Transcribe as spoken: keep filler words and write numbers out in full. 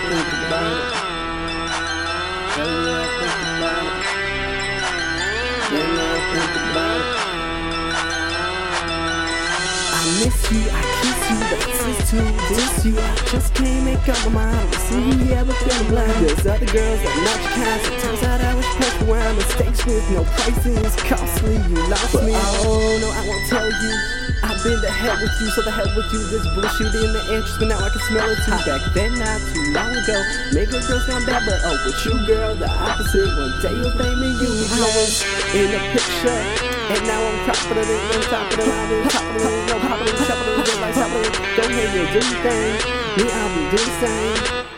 think about it. Oh yeah, I think about it. Yeah, yeah, I think about it. I miss you, I kiss you, but this is too diss you. I just can't make up my mind. See you ever feeling blind. There's other girls that not your kind. So it turns out I was pressed around. Mistakes with no pricing is costly. You lost me. Oh no, I won't tell you. I've been to hell with you, so the hell with you. There's bullshit in the entrance, but now I can smell it too. Back then, not too long ago, make a girl sound bad, but oh, with you, girl, the opposite. One day you'll thank me, you I was in the picture, and now I'm top of the ring, on top of the line, top of the ring, no top of the ring, top of the ring, like top of the ring. Go ahead and do your thing, me, I'll be doing the same.